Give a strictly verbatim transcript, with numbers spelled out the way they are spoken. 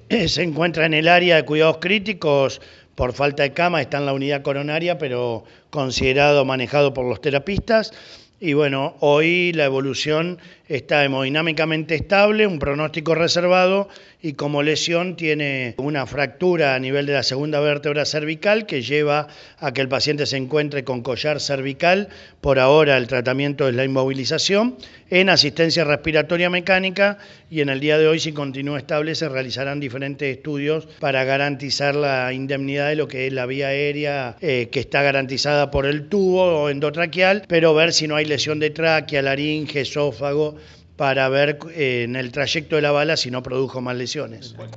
se encuentra en el área de cuidados críticos por falta de cama, está en la unidad coronaria, pero considerado, manejado por los terapistas. Y bueno, hoy la evolución está hemodinámicamente estable, un pronóstico reservado y como lesión tiene una fractura a nivel de la segunda vértebra cervical que lleva a que el paciente se encuentre con collar cervical. Por ahora el tratamiento es la inmovilización en asistencia respiratoria mecánica y en el día de hoy, si continúa estable, se realizarán diferentes estudios para garantizar la indemnidad de lo que es la vía aérea eh, que está garantizada por el tubo endotraqueal, pero ver si no hay lesión de tráquea, laringe, esófago, para ver eh, en el trayecto de la bala si no produjo más lesiones.